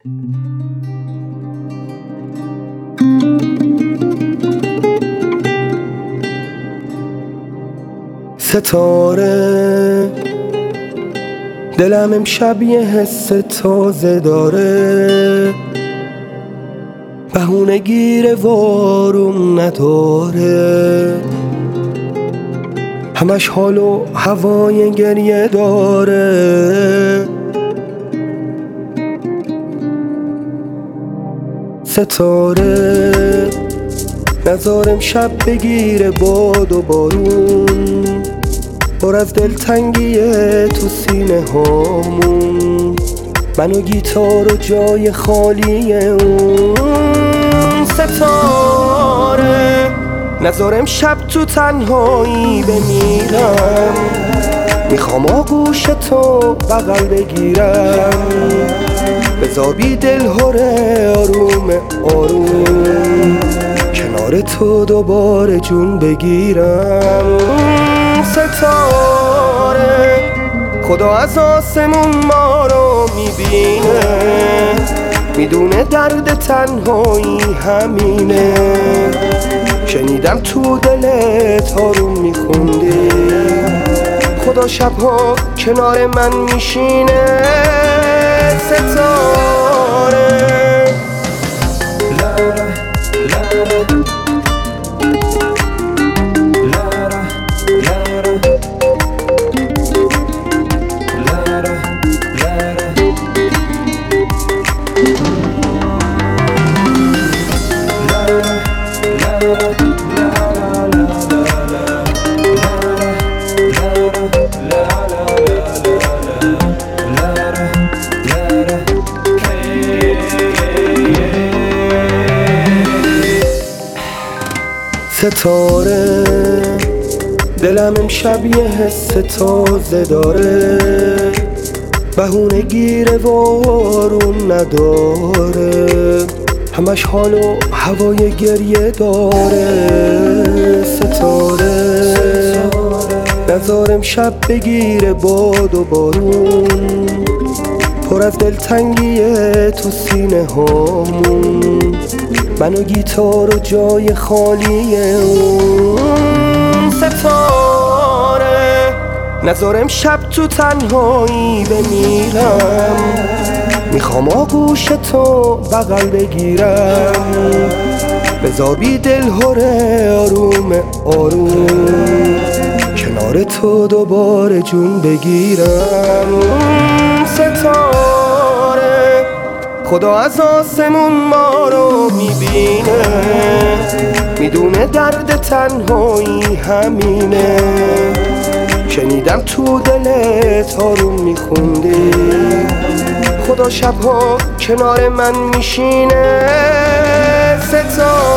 ستاره دلم امشب یه حس تازه داره، بهونه گیره وارم نداره، همش حال و هوای گریه داره. ستاره نزار امشب بگیره باد و بارون، پر از دلتنگیه تو سینه هامون، من و گیتار و جای خالی اون. ستاره نزار امشب تو تنهایی بمیرم، میخوام آغوش تو بغل بگیرم، بذار بی دل هره آروم آروم، کنار تو دوباره جون بگیرم. ستاره خدا از آسمون ما رو میبینه، میدونه درد تنهایی همینه، شنیدم تو دلت آروم میخوندی، خدا شبها کنار من میشینه. ستاره ستاره دلم امشب یه حس تازه داره، بهونه گیره وارون نداره، همش حال و هوای گریه داره. ستاره نزار امشب بگیره باد و بارون، پر از دلتنگیه تو سینه هامون، من و گیتار و جای خالی اون. ستاره نزار امشب تو تنهایی بمیرم، میخوام آغوش تو بغل بگیرم، بذار بی دل هره آروم آروم، کنار تو دوباره جون بگیرم. ستاره خدا از آسمون ما رو میبینه، میدونه درد تنهایی همینه، شنیدم تو دلت آروم میخوندی، خدا شبها کنار من میشینه. ستاره